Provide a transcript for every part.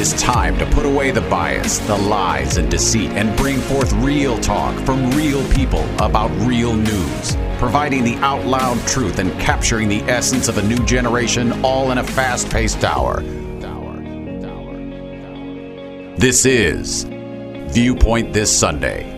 is time to put away the bias, the lies, and deceit and bring forth real talk from real people about real news, providing the out loud truth and capturing the essence of a new generation, all in a fast-paced hour. This is Viewpoint This Sunday.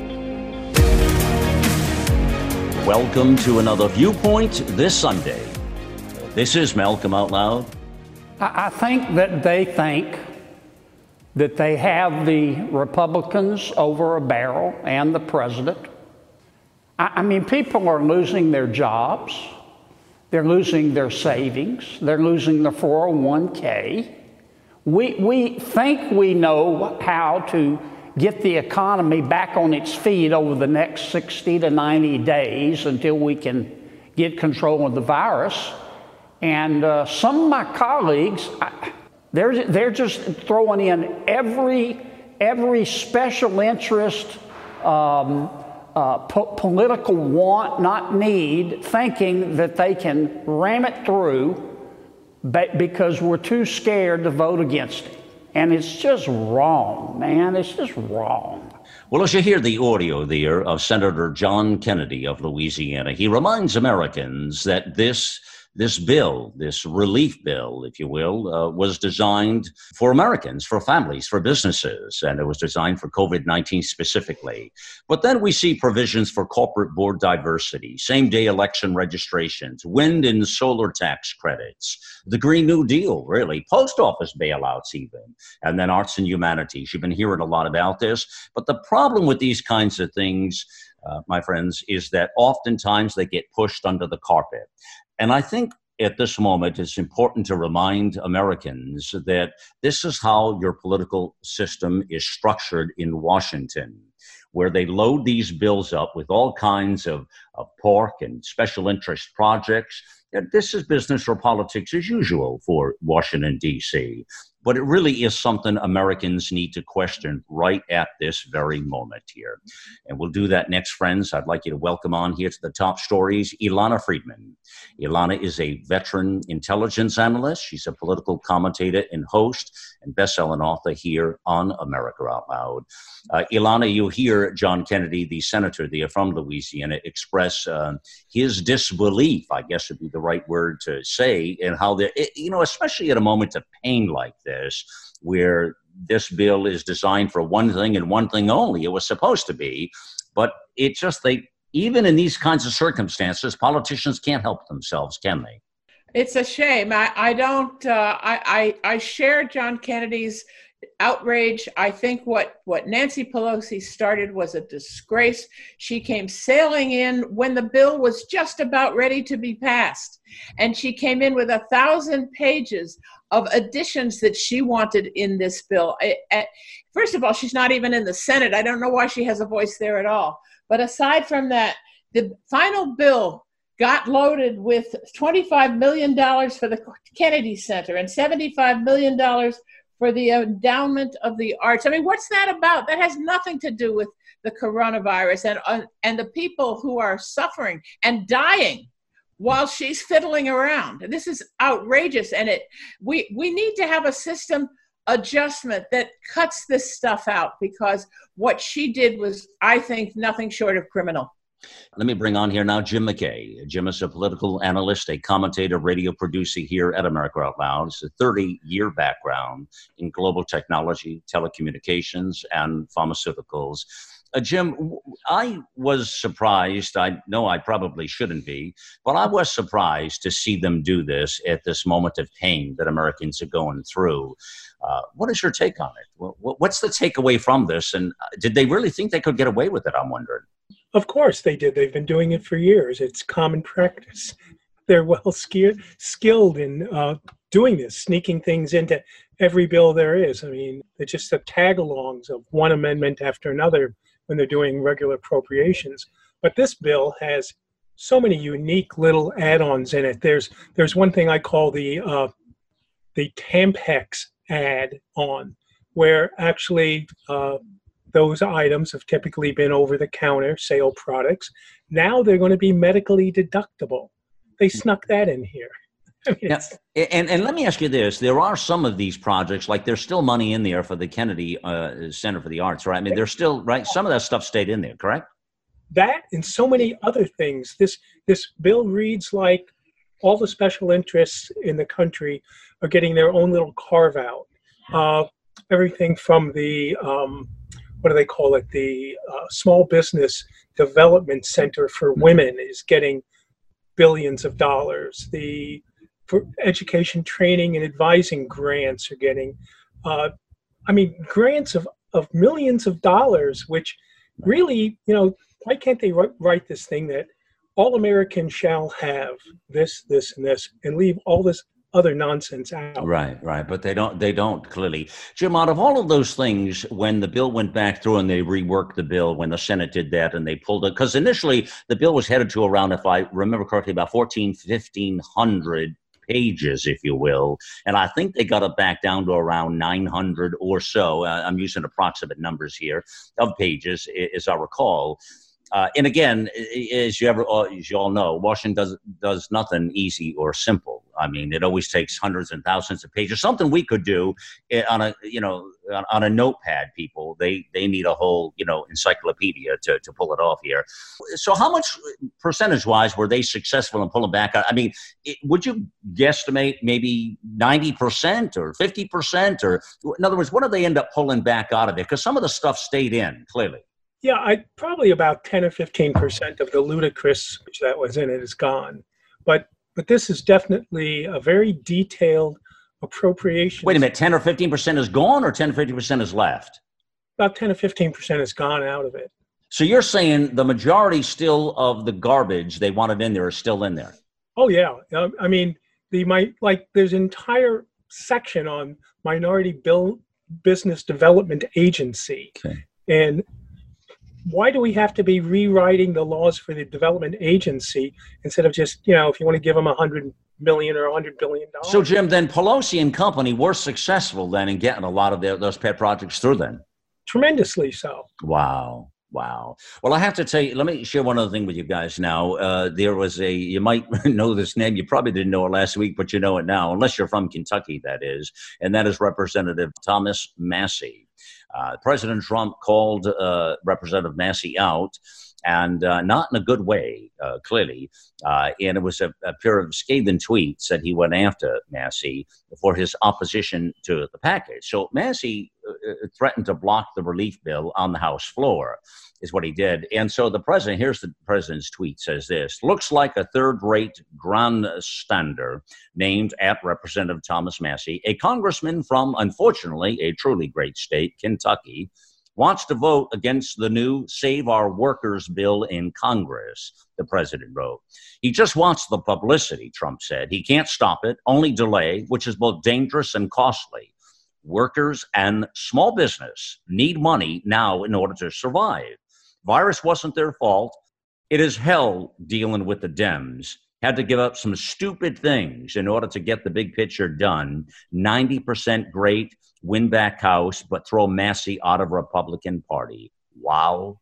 Welcome to another Viewpoint This Sunday. This is Malcolm Out Loud. I think that they think that they have the Republicans over a barrel and the president. I mean, people are losing their jobs. They're losing their savings. They're losing their 401k. We think we know how to get the economy back on its feet over the next 60 to 90 days until we can get control of the virus. And some of my colleagues, they're just throwing in every special interest, political want, not need, thinking that they can ram it through because we're too scared to vote against it. And it's just wrong, man. It's just wrong. Well, as you hear the audio there of Senator John Kennedy of Louisiana, he reminds Americans that this bill, this relief bill, if you will, was designed for Americans, for families, for businesses, and it was designed for COVID-19 specifically. But then we see provisions for corporate board diversity, same-day election registrations, wind and solar tax credits, the Green New Deal, really, post office bailouts even, and then arts and humanities. You've been hearing a lot about this. But the problem with these kinds of things, my friends, is that oftentimes they get pushed under the carpet. And I think at this moment, it's important to remind Americans that this is how your political system is structured in Washington, where they load these bills up with all kinds of pork and special interest projects. And this is business or politics as usual for Washington, D.C. But it really is something Americans need to question right at this very moment here. And we'll do that next, friends. I'd like you to welcome on here to the top stories, Ilana Friedman. Ilana is a veteran intelligence analyst. She's a political commentator and host and best-selling author here on America Out Loud. Ilana, you hear John Kennedy, the senator there from Louisiana, express his disbelief, I guess would be the right word to say, in how they're, especially at a moment of pain like this, where this bill is designed for one thing and one thing only. It was supposed to be, but it just, even in these kinds of circumstances, politicians can't help themselves, can they? It's a shame. I share John Kennedy's outrage. I think what Nancy Pelosi started was a disgrace. She came sailing in when the bill was just about ready to be passed. And she came in with 1,000 pages of additions that she wanted in this bill. First of all, she's not even in the Senate. I don't know why she has a voice there at all. But aside from that, the final bill got loaded with $25 million for the Kennedy Center and $75 million for the endowment of the arts. I mean, what's that about? That has nothing to do with the coronavirus and the people who are suffering and dying while she's fiddling around. This is outrageous, and we need to have a system adjustment that cuts this stuff out, because what she did was, I think, nothing short of criminal. Let me bring on here now Jim McKay. Jim is a political analyst, a commentator, radio producer here at America Out Loud. It's a 30-year background in global technology, telecommunications, and pharmaceuticals. Jim, I was surprised. I know I probably shouldn't be, but I was surprised to see them do this at this moment of pain that Americans are going through. What is your take on it? What's the takeaway from this? And did they really think they could get away with it, I'm wondering? Of course they did. They've been doing it for years. It's common practice. They're well skilled in doing this, sneaking things into every bill there is. I mean, they're just the tag-alongs of one amendment after another when they're doing regular appropriations. But this bill has so many unique little add-ons in it. There's one thing I call the Tampax add-on, where actually those items have typically been over-the-counter sale products. Now they're going to be medically deductible. They snuck that in here. I mean, Yeah. And let me ask you this. There are some of these projects, like there's still money in there for the Kennedy Center for the Arts, right? I mean, there's still, right? Some of that stuff stayed in there, correct? that and so many other things. This bill reads like all the special interests in the country are getting their own little carve out. Everything from the what do they call it? The Small Business Development Center for Women is getting billions of dollars. The for education, training, and advising grants are getting, grants of millions of dollars, which really, why can't they write this thing that all Americans shall have this, this, and this, and leave all this other nonsense out? Right. But they don't clearly. Jim, out of all of those things, when the bill went back through and they reworked the bill, when the Senate did that and they pulled it, because initially the bill was headed to around, if I remember correctly, about 1,500 pages, if you will. And I think they got it back down to around 900 or so. I'm using approximate numbers here of pages, as I recall. And again, as you all know, Washington does nothing easy or simple. I mean, it always takes hundreds and thousands of pages. Something we could do on a notepad. People, they need a whole encyclopedia to pull it off here. So, how much percentage-wise were they successful in pulling back? I mean, would you guesstimate maybe 90% or 50%, or in other words, what did they end up pulling back out of it? Because some of the stuff stayed in clearly. Yeah, probably about 10 or 15% of the ludicrous that was in it is gone. But this is definitely a very detailed appropriation. Wait a minute, 10 or 15% is gone, or 10 or 50% is left? About 10 or 15% is gone out of it. So you're saying the majority still of the garbage they wanted in there is still in there? Oh, yeah. I mean, there's an entire section on Minority Business Development Agency. Okay. And why do we have to be rewriting the laws for the development agency instead of just, if you want to give them $100 million or $100 billion? So, Jim, then Pelosi and company were successful then in getting a lot of those pet projects through then? Tremendously so. Wow. Well, I have to tell you, let me share one other thing with you guys now. There was you might know this name. You probably didn't know it last week, but you know it now, unless you're from Kentucky, that is. And that is Representative Thomas Massie. President Trump called Representative Massie out, and not in a good way, clearly. And it was a pair of scathing tweets that he went after Massie for his opposition to the package. So Massie threatened to block the relief bill on the House floor, is what he did. And so the president, here's the president's tweet, says this: looks like a third-rate grandstander named at Representative Thomas Massie, a congressman from, unfortunately, a truly great state, Kentucky, wants to vote against the new Save Our Workers bill in Congress, the president wrote. He just wants the publicity, Trump said. He can't stop it, only delay, which is both dangerous and costly. Workers and small business need money now in order to survive. Virus wasn't their fault. It is hell dealing with the Dems. Had to give up some stupid things in order to get the big picture done. 90% great, win back House, but throw Massie out of Republican Party. Wow.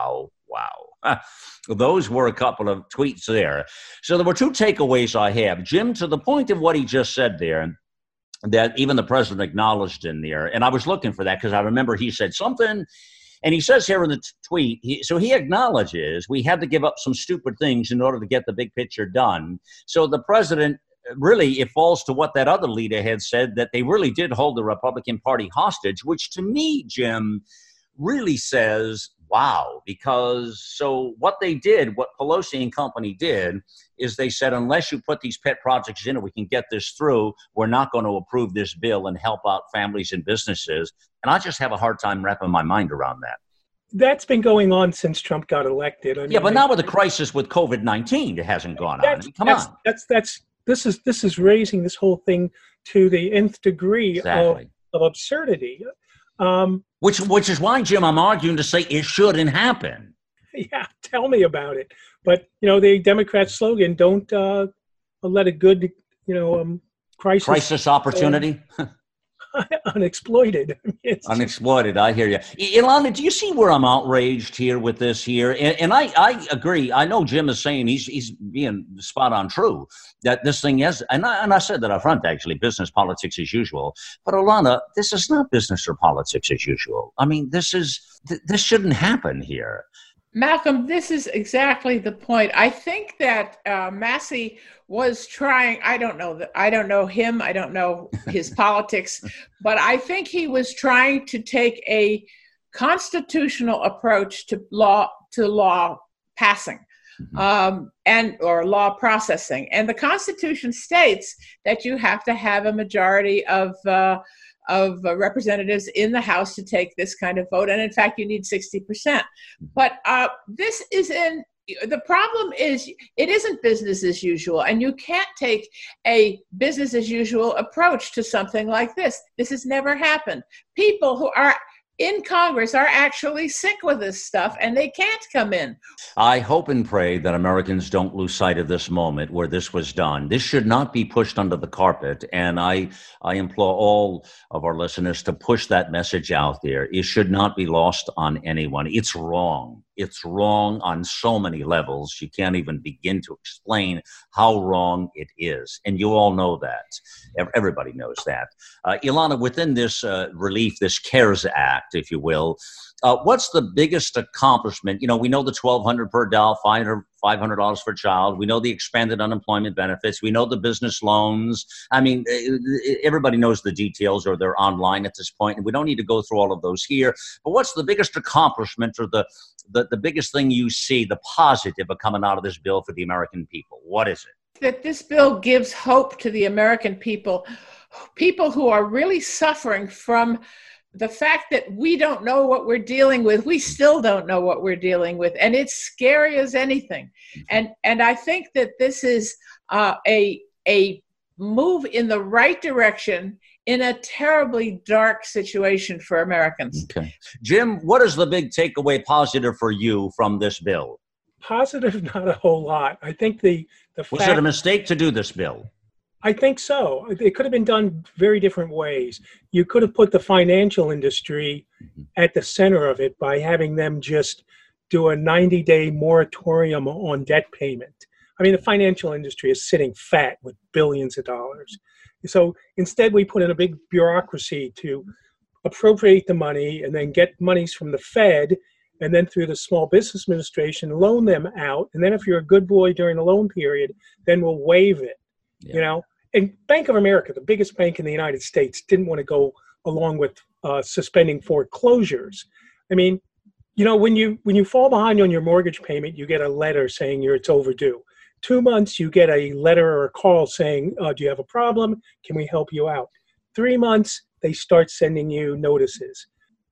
Those were a couple of tweets there. So there were two takeaways I have. Jim, to the point of what he just said there, that even the president acknowledged in there, and I was looking for that because I remember he said something, and he says here in the tweet, he acknowledges we had to give up some stupid things in order to get the big picture done. So the president, really, it falls to what that other leader had said, that they really did hold the Republican Party hostage, which to me, Jim, really says, wow, because so what they did, what Pelosi and company did, is they said, unless you put these pet projects in and we can get this through, we're not going to approve this bill and help out families and businesses. And I just have a hard time wrapping my mind around that. That's been going on since Trump got elected. Yeah, but now with the crisis with COVID-19, it hasn't gone on. Come on. This is raising this whole thing to the nth degree of absurdity. Which is why, Jim, I'm arguing to say it shouldn't happen. Yeah, tell me about it. But, the Democrat slogan, don't let a good, crisis opportunity. unexploited. I mean, Unexploited, I hear you. Ilana, do you see where I'm outraged here with this here? And I agree. I know Jim is saying he's being spot on true, that this thing is, and I said that up front, actually, business politics as usual. But Ilana, this is not business or politics as usual. I mean, this shouldn't happen here. Malcolm, this is exactly the point. I think that Massey was trying. I don't know him. I don't know his politics, but I think he was trying to take a constitutional approach to law passing, or law processing. And the Constitution states that you have to have a majority of representatives in the House to take this kind of vote. And in fact, you need 60%. But the problem is it isn't business as usual. And you can't take a business as usual approach to something like this. This has never happened. People who are in Congress are actually sick with this stuff, and they can't come in. I hope and pray that Americans don't lose sight of this moment where this was done. This should not be pushed under the carpet, and I implore all of our listeners to push that message out there. It should not be lost on anyone. It's wrong. It's wrong on so many levels. You can't even begin to explain how wrong it is. And you all know that. Everybody knows that. Ilana, within this relief, this CARES Act, if you will, what's the biggest accomplishment? You know, we know the $1,200 per adult, $500 for a child. We know the expanded unemployment benefits. We know the business loans. I mean, everybody knows the details, or they're online at this point, and we don't need to go through all of those here. But what's the biggest accomplishment, or the biggest thing you see, the positive of coming out of this bill for the American people? What is it? That this bill gives hope to the American people who are really suffering from the fact that we don't know what we're dealing with. We still don't know what we're dealing with, and it's scary as anything. And I think that this is a move in the right direction in a terribly dark situation for Americans. Okay. Jim, what is the big takeaway positive for you from this bill? Positive, not a whole lot. I think was it a mistake to do this bill? I think so. It could have been done very different ways. You could have put the financial industry at the center of it by having them just do a 90-day moratorium on debt payment. I mean, the financial industry is sitting fat with billions of dollars. So instead, we put in a big bureaucracy to appropriate the money and then get monies from the Fed, and then through the Small Business Administration, loan them out. And then if you're a good boy during the loan period, then we'll waive it. Yeah. You know, and Bank of America, the biggest bank in the United States, didn't want to go along with suspending foreclosures. I mean, you know, when you fall behind on your mortgage payment, you get a letter saying it's overdue. 2 months, you get a letter or a call saying, do you have a problem? Can we help you out? 3 months, they start sending you notices.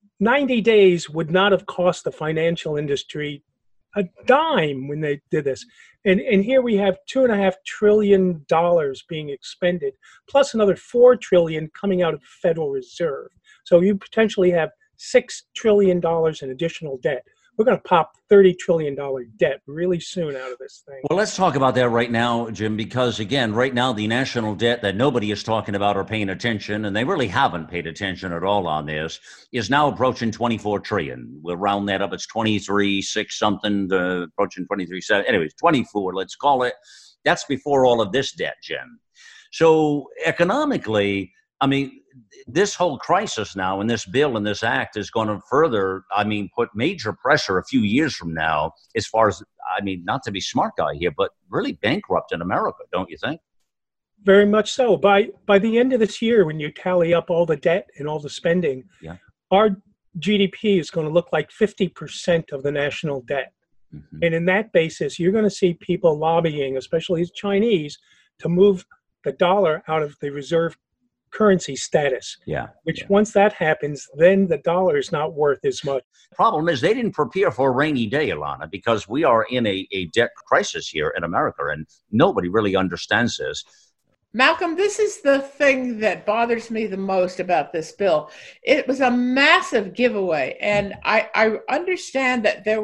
90 days would not have cost the financial industry a dime when they did this. And here we have $2.5 trillion being expended, plus another $4 trillion coming out of the Federal Reserve. So you potentially have $6 trillion in additional debt. We're going to pop $30 trillion debt really soon out of this thing. Well, let's talk about that right now, Jim, because again, right now, the national debt that nobody is talking about or paying attention, and they really haven't paid attention at all on this, is now approaching $24 trillion. We'll round that up. It's 23.6 something, approaching 23.7. Anyways, 24, let's call it. That's before all of this debt, Jim. So economically, I mean, this whole crisis now and this bill and this act is going to further, I mean, put major pressure a few years from now as far as, I mean, not to be smart guy here, but really bankrupt in America, don't you think? Very much so. By the end of this year, when you tally up all the debt and all the spending, our GDP is going to look like 50% of the national debt. Mm-hmm. And in that basis, you're going to see people lobbying, especially the Chinese, to move the dollar out of the reserve currency status. Once that happens, then the dollar is not worth as much. Problem is they didn't prepare for a rainy day, Ilana, because we are in a debt crisis here in America, and nobody really understands this. Malcolm, this is the thing that bothers me the most about this bill. It was a massive giveaway, and I understand that there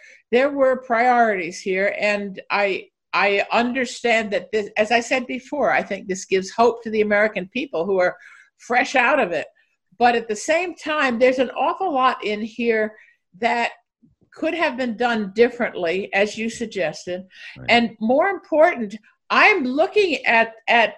were priorities here, and I understand that this, as I said before, I think this gives hope to the American people who are fresh out of it. But at the same time, there's an awful lot in here that could have been done differently, as you suggested. Right. And more important, I'm looking at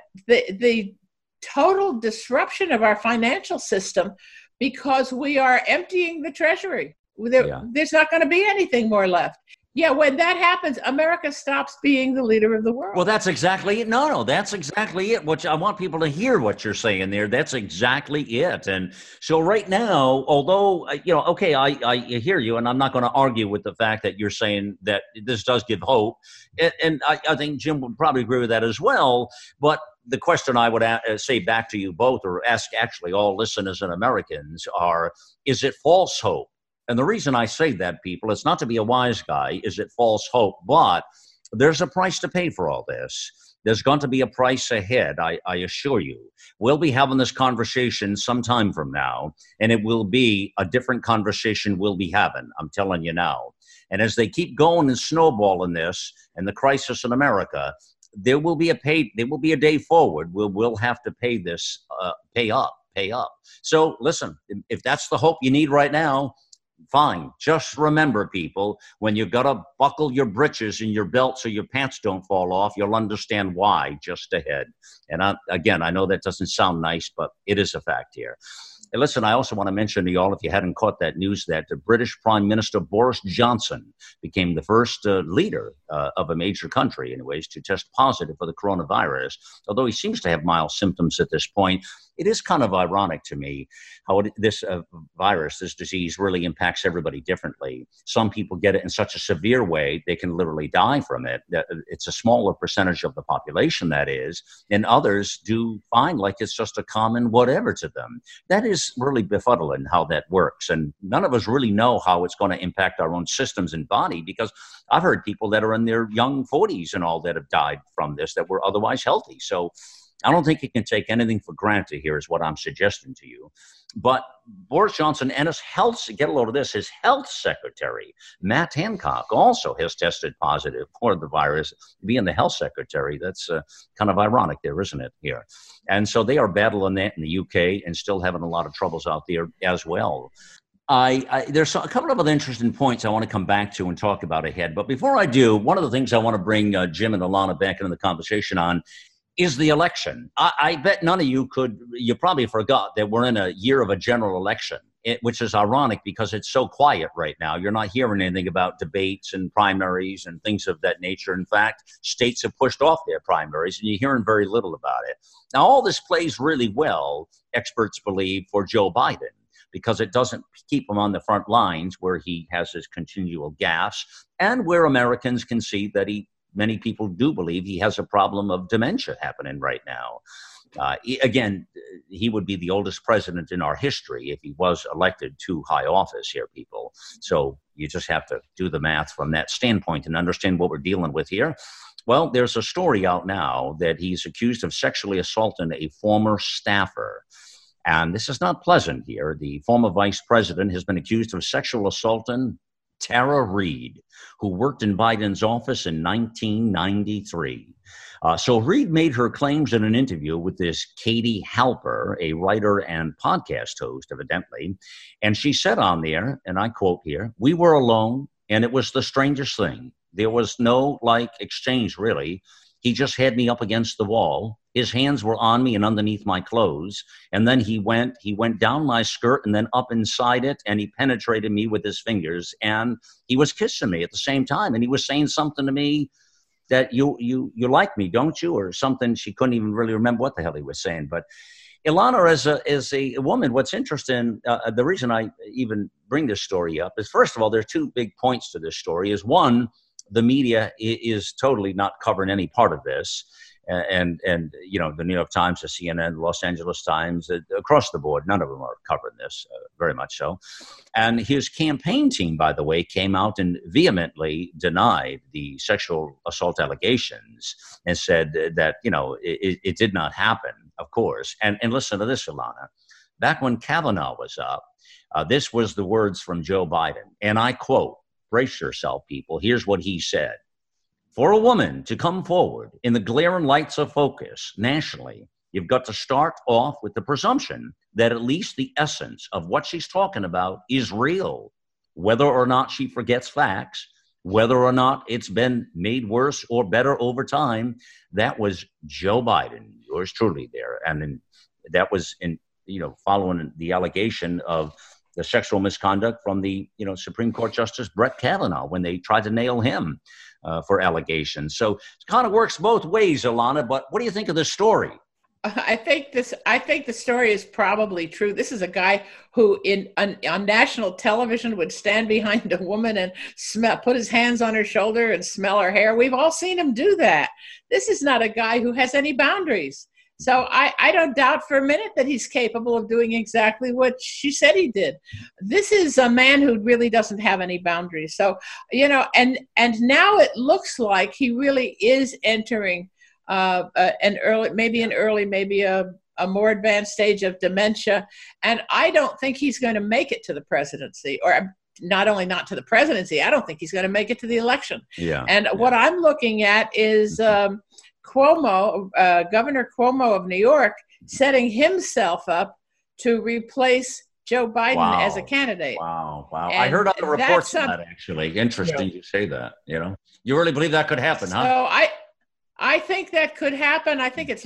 the total disruption of our financial system because we are emptying the treasury. There's not going to be anything more left. Yeah, when that happens, America stops being the leader of the world. Well, that's exactly it. No, that's exactly it. Which I want people to hear what you're saying there. That's exactly it. And so right now, although, okay, I hear you, and I'm not going to argue with the fact that you're saying that this does give hope. And I think Jim would probably agree with that as well. But the question I would say back to you both, or ask actually all listeners and Americans, is it false hope? And the reason I say that, people, it's not to be a wise guy, is it false hope, but there's a price to pay for all this. There's going to be a price ahead, I assure you. We'll be having this conversation sometime from now, and it will be a different conversation we'll be having, I'm telling you now. And as they keep going and snowballing this and the crisis in America, there will be a day forward where we'll have to pay this, pay up. So listen, if that's the hope you need right now, fine. Just remember, people, when you've got to buckle your britches in your belt so your pants don't fall off, you'll understand why just ahead. And I know that doesn't sound nice, but it is a fact here. And listen, I also want to mention to you all, if you hadn't caught that news, that the British Prime Minister Boris Johnson became the first leader of a major country, anyways, to test positive for the coronavirus. Although he seems to have mild symptoms at this point, it is kind of ironic to me how this virus, this disease, really impacts everybody differently. Some people get it in such a severe way, they can literally die from it. It's a smaller percentage of the population, that is, and others do find like it's just a common whatever to them. That is really befuddling how that works. And none of us really know how it's going to impact our own systems and body, because I've heard people that are in their young 40s and all that have died from this that were otherwise healthy. So I don't think you can take anything for granted here is what I'm suggesting to you. But Boris Johnson and his get a load of this, his health secretary, Matt Hancock, also has tested positive for the virus. Being the health secretary, that's kind of ironic there, isn't it, here? And so they are battling that in the UK and still having a lot of troubles out there as well. There's a couple of other interesting points I want to come back to and talk about ahead. But before I do, one of the things I want to bring Jim and Alana back into the conversation on is the election. I bet none of you probably forgot that we're in a year of a general election, which is ironic because it's so quiet right now. You're not hearing anything about debates and primaries and things of that nature. In fact, states have pushed off their primaries and you're hearing very little about it. Now, all this plays really well, experts believe, for Joe Biden, because it doesn't keep him on the front lines where he has his continual gaffes and where Americans can see that many people do believe he has a problem of dementia happening right now. Again, he would be the oldest president in our history if he was elected to high office here, people. So you just have to do the math from that standpoint and understand what we're dealing with here. Well, there's a story out now that he's accused of sexually assaulting a former staffer. And this is not pleasant here. The former vice president has been accused of sexual assaulting Tara Reade, who worked in Biden's office in 1993. So Reade made her claims in an interview with this Katie Halper, a writer and podcast host, evidently. And she said on there, and I quote here, "We were alone, and it was the strangest thing. There was no, exchange, really. He just had me up against the wall. His hands were on me and underneath my clothes. And then he went down my skirt and then up inside it, and he penetrated me with his fingers. And he was kissing me at the same time. And he was saying something to me that you like me, don't you?" Or something. She couldn't even really remember what the hell he was saying. But Ilana, as a woman, what's interesting, the reason I even bring this story up is, first of all, there's two big points to this story. Is one, the media is totally not covering any part of this. And the New York Times, the CNN, the Los Angeles Times, across the board, none of them are covering this, very much so. And his campaign team, by the way, came out and vehemently denied the sexual assault allegations and said that, it did not happen, of course. And listen to this, Ilana. Back when Kavanaugh was up, this was the words from Joe Biden. And I quote, brace yourself, people. Here's what he said. "For a woman to come forward in the glaring lights of focus nationally you've got to start off with the presumption that at least the essence of what she's talking about is real, whether or not she forgets facts, whether or not it's been made worse or better over time. That was Joe Biden, yours truly there. And that was following the allegation of the sexual misconduct from the Supreme Court Justice Brett Kavanaugh when they tried to nail him for allegations. So it kind of works both ways, Ilana. But what do you think of this story? I think the story is probably true. This is a guy who on national television would stand behind a woman and put his hands on her shoulder and smell her hair. We've all seen him do that. This is not a guy who has any boundaries. So I don't doubt for a minute that he's capable of doing exactly what she said he did. This is a man who really doesn't have any boundaries. So, and now it looks like he really is entering maybe a more advanced stage of dementia. And I don't think he's going to make it to the presidency, or not only not to the presidency, I don't think he's going to make it to the election. What I'm looking at is Cuomo, Governor Cuomo of New York, setting himself up to replace Joe Biden as a candidate. Wow. I heard other reports on that, actually. Interesting you say that, You really believe that could happen, huh? So I think that could happen. I think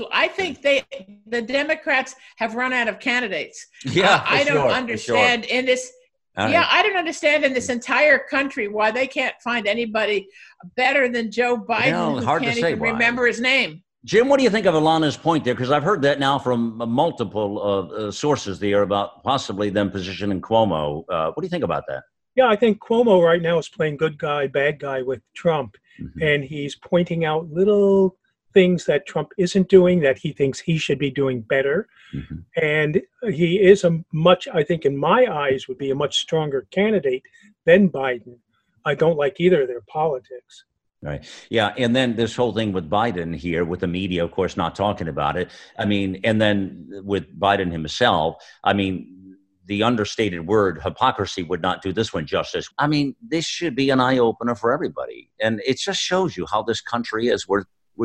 the Democrats have run out of candidates. I don't understand in this. I don't understand in this entire country why they can't find anybody better than Joe Biden who can't even remember his name. Jim, what do you think of Ilana's point there? Because I've heard that now from multiple sources there about possibly them positioning Cuomo. What do you think about that? Yeah, I think Cuomo right now is playing good guy, bad guy with Trump. Mm-hmm. And he's pointing out little things that Trump isn't doing that he thinks he should be doing better. Mm-hmm. And he is I think in my eyes, would be a much stronger candidate than Biden. I don't like either of their politics. Right. Yeah. And then this whole thing with Biden here, with the media, of course, not talking about it. I mean, and then with Biden himself, I mean, the understated word hypocrisy would not do this one justice. I mean, this should be an eye opener for everybody. And it just shows you how this country is. We're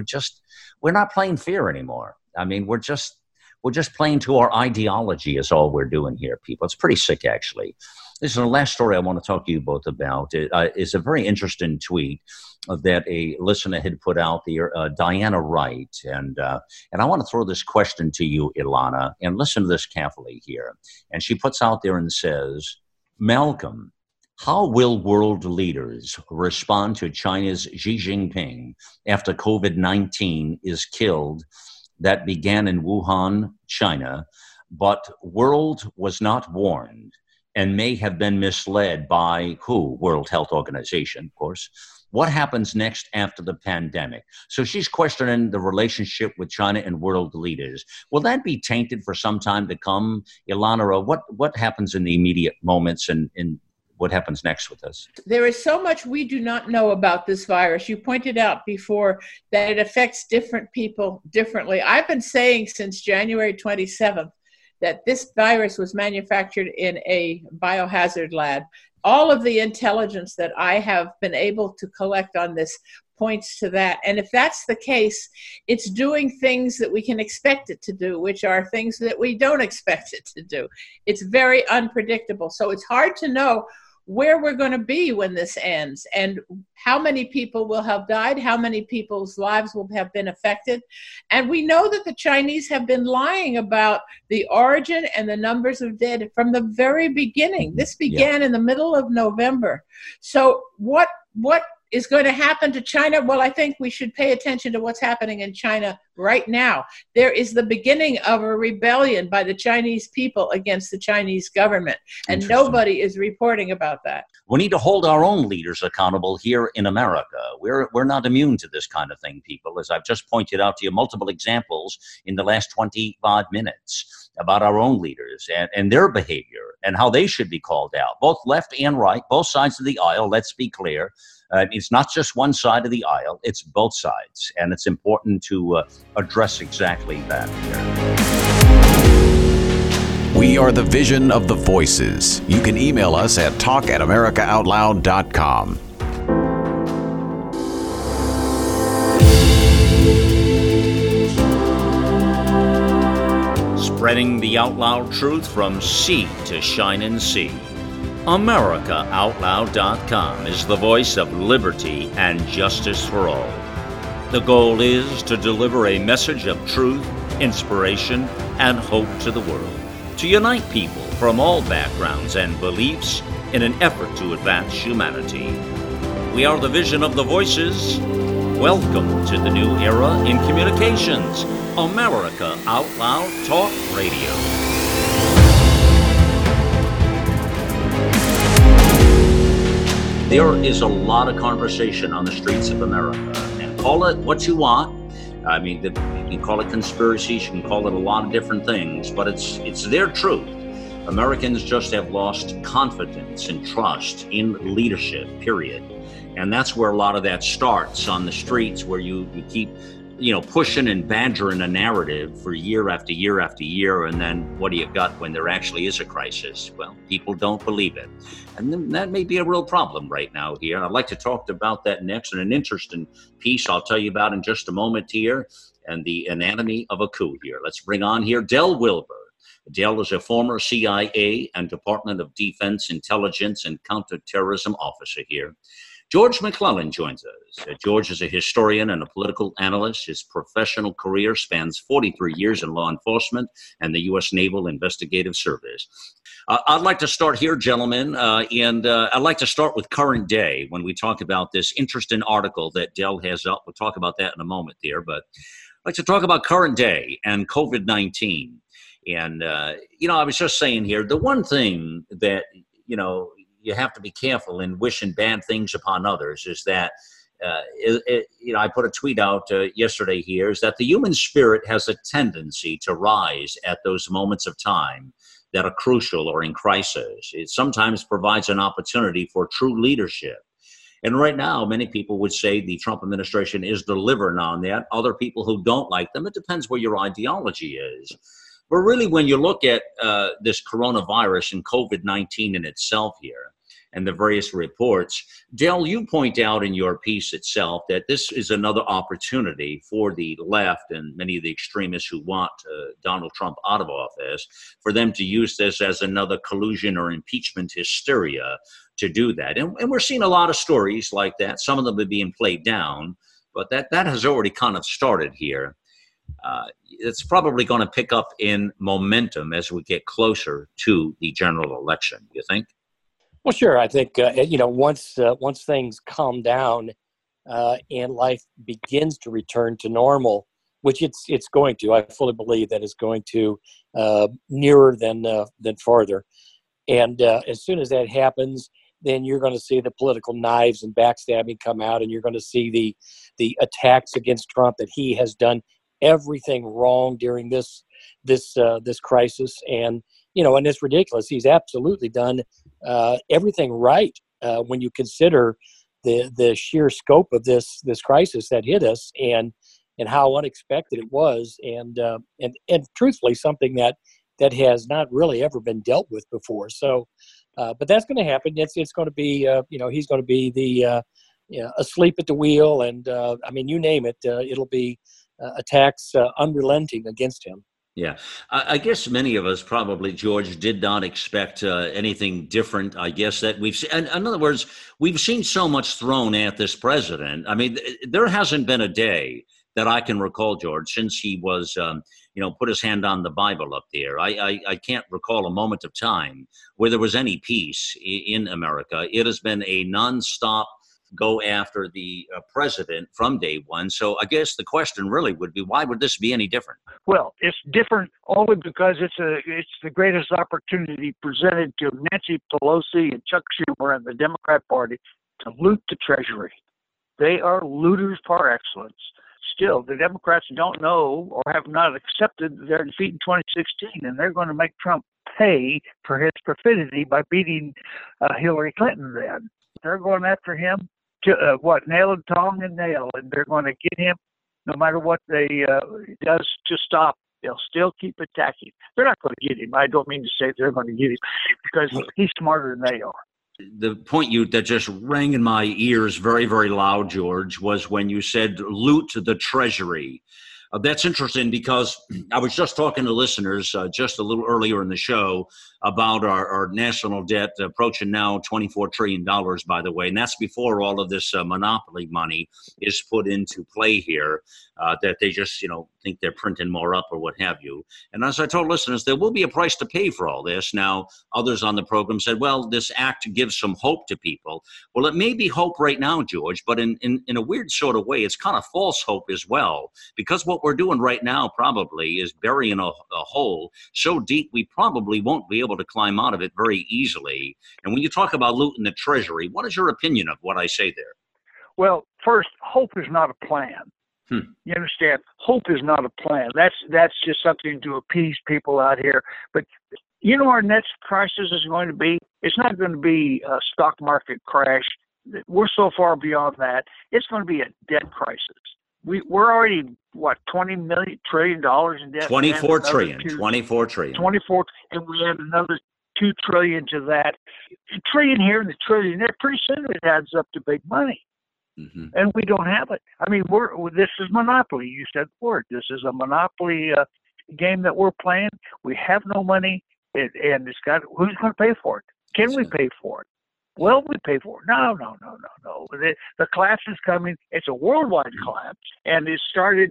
not playing fear anymore. I mean, we're just playing to our ideology is all we're doing here, people. It's pretty sick, actually. This is the last story I want to talk to you both about. It is a very interesting tweet that a listener had put out there, Diana Wright. And I want to throw this question to you, Ilana, and listen to this carefully here. And she puts out there and says, Malcolm, how will world leaders respond to China's Xi Jinping after COVID-19 is killed that began in Wuhan, China, but world was not warned and may have been misled by who? World Health Organization, of course. What happens next after the pandemic? So she's questioning the relationship with China and world leaders. Will that be tainted for some time to come, Ilana? What happens in the immediate moments and what happens next with this? There is so much we do not know about this virus. You pointed out before that it affects different people differently. I've been saying since January 27th that this virus was manufactured in a biohazard lab. All of the intelligence that I have been able to collect on this points to that. And if that's the case, it's doing things that we can expect it to do, which are things that we don't expect it to do. It's very unpredictable. So it's hard to know where we're going to be when this ends and how many people will have died, how many people's lives will have been affected. And we know that the Chinese have been lying about the origin and the numbers of dead from the very beginning. This began in the middle of November. So what is going to happen to China? Well, I think we should pay attention to what's happening in China right now. There is the beginning of a rebellion by the Chinese people against the Chinese government, and nobody is reporting about that. We need to hold our own leaders accountable here in America. We're not immune to this kind of thing, people, as I've just pointed out to you multiple examples in the last 25 minutes about our own leaders and their behavior and how they should be called out, both left and right, both sides of the aisle, let's be clear. It's not just one side of the aisle, it's both sides. And it's important to address exactly that here. We are the vision of the voices. You can email us at talk@americaoutloud.com. spreading the out loud truth from sea to shining sea. AmericaOutloud.com is the voice of liberty and justice for all. The goal is to deliver a message of truth, inspiration, and hope to the world, to unite people from all backgrounds and beliefs in an effort to advance humanity. We are the vision of the voices. Welcome to the new era in communications, America Out Loud Talk Radio. There is a lot of conversation on the streets of America, and call it what you want. I mean, you can call it conspiracies, you can call it a lot of different things, but it's their truth. Americans just have lost confidence and trust in leadership, period. And that's where a lot of that starts, on the streets, where you keep, pushing and badgering a narrative for year after year after year. And then what do you got when there actually is a crisis? Well, people don't believe it. And then that may be a real problem right now here. I'd like to talk about that next, and an interesting piece I'll tell you about in just a moment here, and the anatomy of a coup here. Let's bring on here Del Wilber. Del is a former CIA and Department of Defense Intelligence and Counterterrorism officer here. George McClellan joins us. George is a historian and a political analyst. His professional career spans 43 years in law enforcement and the U.S. Naval Investigative Service. I'd like to start here, gentlemen, and I'd like to start with current day when we talk about this interesting article that Del has up. We'll talk about that in a moment there, but I'd like to talk about current day and COVID-19. And, I was just saying here, the one thing that, you have to be careful in wishing bad things upon others is that, I put a tweet out yesterday here, is that the human spirit has a tendency to rise at those moments of time that are crucial or in crisis. It sometimes provides an opportunity for true leadership. And right now, many people would say the Trump administration is delivering on that. Other people who don't like them, it depends what your ideology is. But really, when you look at this coronavirus and COVID-19 in itself here, and the various reports, Del, you point out in your piece itself that this is another opportunity for the left and many of the extremists who want Donald Trump out of office, for them to use this as another collusion or impeachment hysteria to do that. And we're seeing a lot of stories like that. Some of them are being played down, but that has already kind of started here. It's probably going to pick up in momentum as we get closer to the general election, you think? Well, sure. I think, once things calm down and life begins to return to normal, which it's going to, I fully believe that it's going to nearer than farther. And as soon as that happens, then you're going to see the political knives and backstabbing come out, and you're going to see the attacks against Trump, that he has done everything wrong during this crisis. And and it's ridiculous. He's absolutely done everything right when you consider the sheer scope of this crisis that hit us, and how unexpected it was, and truthfully something that has not really ever been dealt with before. So, but that's going to happen. It's going to be he's going to be the asleep at the wheel, and you name it. It'll be attacks unrelenting against him. Yeah, I guess many of us probably, George, did not expect anything different. I guess that we've seen, in other words, we've seen so much thrown at this president. I mean, there hasn't been a day that I can recall, George, since he was, put his hand on the Bible up there. I can't recall a moment of time where there was any peace in America. It has been a nonstop go after the president from day one. So I guess the question really would be, why would this be any different? Well, it's different only because it's the greatest opportunity presented to Nancy Pelosi and Chuck Schumer and the Democrat Party to loot the Treasury. They are looters par excellence. Still, the Democrats don't know or have not accepted their defeat in 2016, and they're going to make Trump pay for his perfidy by beating Hillary Clinton then. They're going after him nail and tongue and nail, and they're going to get him no matter what they does to stop. They'll still keep attacking. They're not going to get him. I don't mean to say they're going to get him, because he's smarter than they are. The point that just rang in my ears very, very loud, George, was when you said loot the Treasury. That's interesting because I was just talking to listeners just a little earlier in the show about our national debt approaching now $24 trillion, by the way. And that's before all of this monopoly money is put into play here, that they just, think they're printing more up or what have you. And as I told listeners, there will be a price to pay for all this. Now, others on the program said, well, this act gives some hope to people. Well, it may be hope right now, George, but in a weird sort of way, it's kind of false hope as well, because what we're doing right now probably is burying a hole so deep we probably won't be able to climb out of it very easily. And when you talk about looting the Treasury, what is your opinion of what I say there? Well, first, hope is not a plan. You understand? Hope is not a plan. That's just something to appease people out here. But our next crisis is going to be, it's not going to be a stock market crash. We're so far beyond that. It's going to be a debt crisis. We're already, $20 trillion in debt? 24 trillion. 24 trillion. 24, and we add another $2 trillion to that. A trillion here and a trillion there. Pretty soon it adds up to big money. Mm-hmm. And we don't have it. I mean, this is monopoly. You said the word. This is a monopoly game that we're playing. We have no money, and it's got. Who's going to pay for it? Can we pay for it? Will we pay for it? No. The collapse is coming. It's a worldwide collapse, and it started.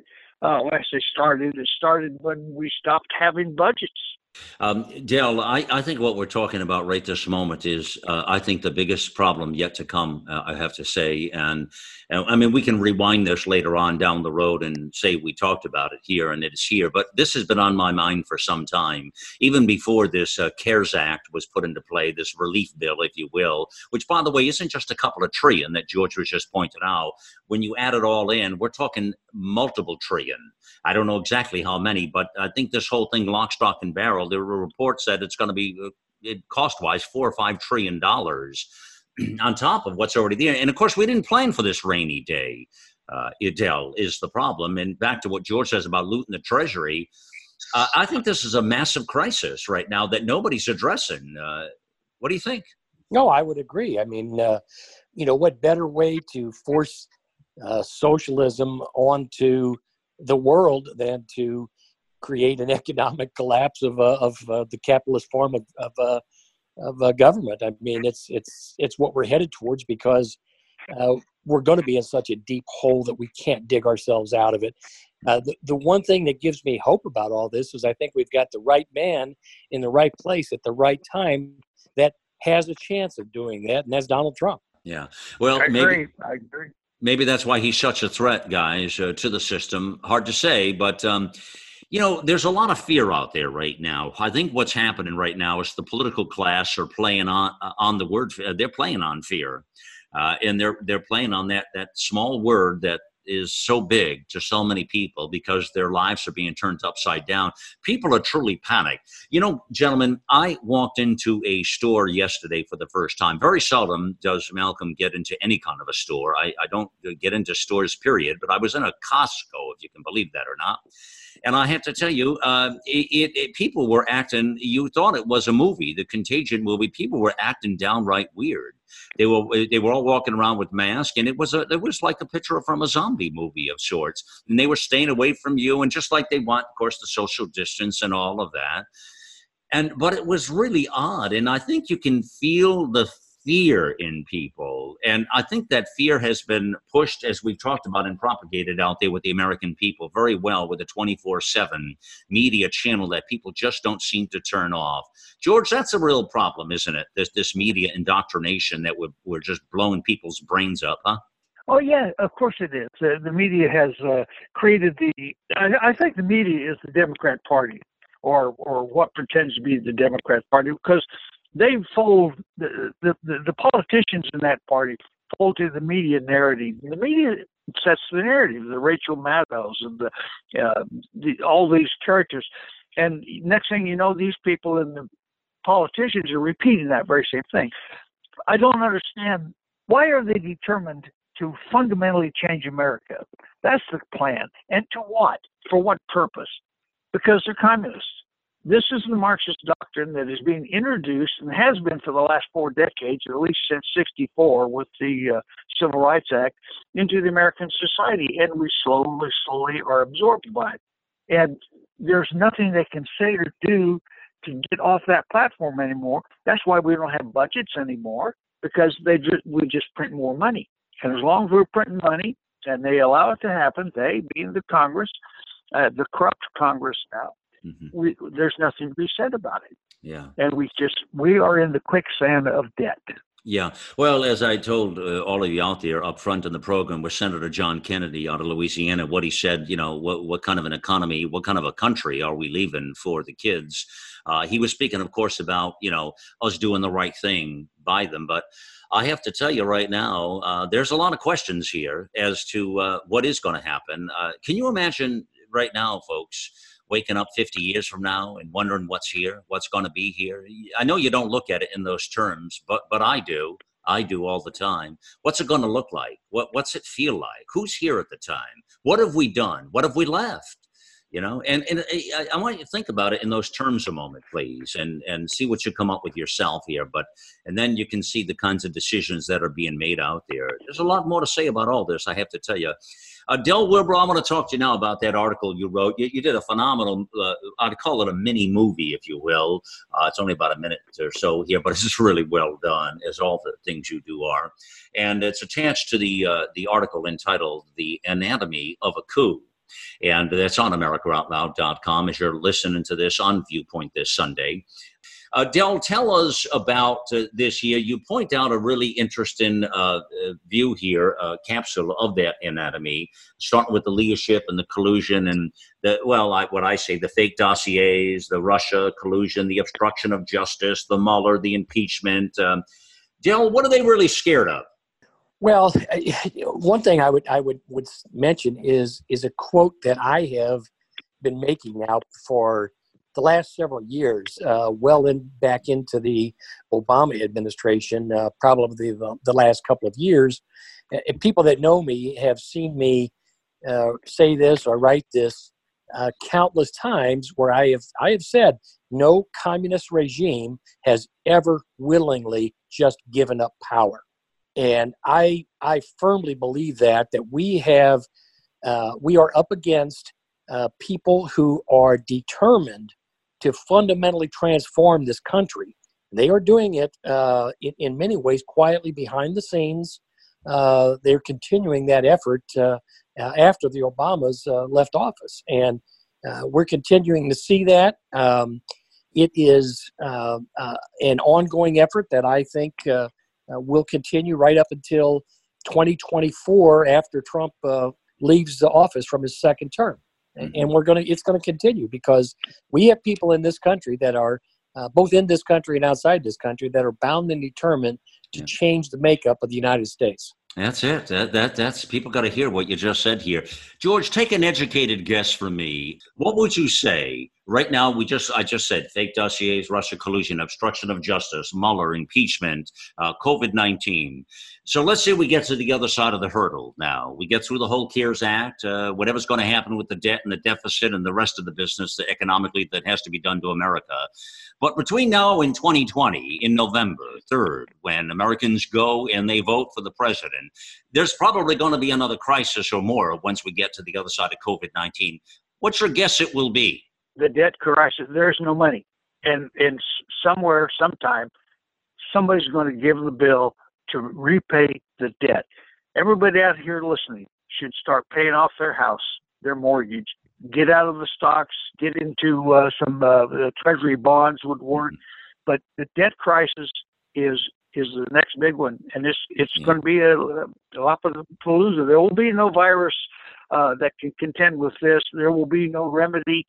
It started when we stopped having budgets. Dale, I think what we're talking about right this moment is, I think, the biggest problem yet to come, I have to say. And I mean, we can rewind this later on down the road and say we talked about it here and it is here. But this has been on my mind for some time, even before this CARES Act was put into play, this relief bill, if you will, which, by the way, isn't just a couple of trillion that George was just pointed out. When you add it all in, we're talking multiple trillion. I don't know exactly how many, but I think this whole thing, lock, stock, and barrel, there were reports that it's going to be, cost-wise, $4 or $5 trillion on top of what's already there. And, of course, we didn't plan for this rainy day, Dale, is the problem. And back to what George says about looting the Treasury, I think this is a massive crisis right now that nobody's addressing. What do you think? No, I would agree. I mean, what better way to force socialism onto the world than to create an economic collapse of the capitalist form of government. I mean, it's what we're headed towards, because we're going to be in such a deep hole that we can't dig ourselves out of it. The one thing that gives me hope about all this is I think we've got the right man in the right place at the right time that has a chance of doing that, and that's Donald Trump. Yeah. Well, I agree. Maybe that's why he's such a threat, guys, to the system. Hard to say, but, there's a lot of fear out there right now. I think what's happening right now is the political class are playing on the word. They're playing on fear, and they're playing on that small word that is so big to so many people because their lives are being turned upside down. People are truly panicked. Gentlemen, I walked into a store yesterday for the first time. Very seldom does Malcolm get into any kind of a store. I don't get into stores, period, but I was in a Costco, if you can believe that or not. And I have to tell you, people were acting, you thought it was a movie, the Contagion movie. People were acting downright weird. They were all walking around with masks, and it was like a picture from a zombie movie of sorts. And they were staying away from you, and just like they want, of course, the social distance and all of that. But it was really odd, and I think you can feel the fear in people. And I think that fear has been pushed, as we've talked about and propagated out there with the American people very well, with a 24/7 media channel that people just don't seem to turn off. George, that's a real problem, isn't it? This media indoctrination that we're just blowing people's brains up, huh? Oh, yeah, of course it is. The media has created I think the media is the Democrat Party, or what pretends to be the Democrat Party, because they fold, the politicians in that party fold to the media narrative. The media sets the narrative, the Rachel Maddows and all these characters. And next thing you know, these people and the politicians are repeating that very same thing. I don't understand. Why are they determined to fundamentally change America? That's the plan. And to what? For what purpose? Because they're communists. This is the Marxist doctrine that is being introduced and has been for the last 4 decades, or at least since '64 with the Civil Rights Act, into the American society, and we slowly are absorbed by it. And there's nothing they can say or do to get off that platform anymore. That's why we don't have budgets anymore, because we just print more money. And as long as we're printing money and they allow it to happen, they being the Congress, the corrupt Congress now, there's nothing to be said about it. Yeah. And we are in the quicksand of debt. Yeah. Well, as I told all of you out there up front in the program with Senator John Kennedy out of Louisiana, what he said, what kind of an economy, what kind of a country are we leaving for the kids? He was speaking, of course, about, us doing the right thing by them. But I have to tell you right now, there's a lot of questions here as to what is going to happen. Can you imagine right now, folks, waking up 50 years from now and wondering what's here, what's going to be here? I know you don't look at it in those terms, but I do. I do all the time. What's it going to look like? What's it feel like? Who's here at the time? What have we done? What have we left? And I want you to think about it in those terms a moment, please, and see what you come up with yourself here. And then you can see the kinds of decisions that are being made out there. There's a lot more to say about all this, I have to tell you. Del Wilbur, I want to talk to you now about that article you wrote. You did a phenomenal, I'd call it a mini movie, if you will. It's only about a minute or so here, but it's just really well done, as all the things you do are. And it's attached to the article entitled "The Anatomy of a Coup." And that's on AmericaOutloud.com as you're listening to this on Viewpoint this Sunday. Del, tell us about this here. You point out a really interesting view here, capsule of that anatomy, starting with the leadership and the collusion and the fake dossiers, the Russia collusion, the obstruction of justice, the Mueller, the impeachment. Del, what are they really scared of? Well, one thing I would mention is a quote that I have been making now for the last several years, back into the Obama administration, probably the last couple of years. People that know me have seen me say this or write this countless times, where I have said no communist regime has ever willingly just given up power. And I firmly believe that we are up against people who are determined to fundamentally transform this country. They are doing it in many ways quietly behind the scenes. They're continuing that effort after the Obamas left office, and we're continuing to see that. It is an ongoing effort that I think will continue right up until 2024, after Trump leaves the office from his second term. And it's going to continue, because we have people in this country that are both in this country and outside this country that are bound and determined to change the makeup of the United States. That's it. That's people got to hear what you just said here. George, take an educated guess from me. What would you say right now? I just said fake dossiers, Russia collusion, obstruction of justice, Mueller, impeachment, COVID-19. So let's say we get to the other side of the hurdle now. We get through the whole CARES Act, whatever's going to happen with the debt and the deficit and the rest of the business economically that has to be done to America. But between now and 2020, in November 3rd, when Americans go and they vote for the president, there's probably going to be another crisis or more once we get to the other side of COVID-19. What's your guess it will be? The debt crisis, there's no money. And somewhere, sometime, somebody's going to give the bill to repay the debt. Everybody out here listening should start paying off their house, their mortgage, get out of the stocks, get into some treasury bonds would work. But the debt crisis is the next big one, and it's going to be a palooza. There will be no virus that can contend with this. There will be no remedy.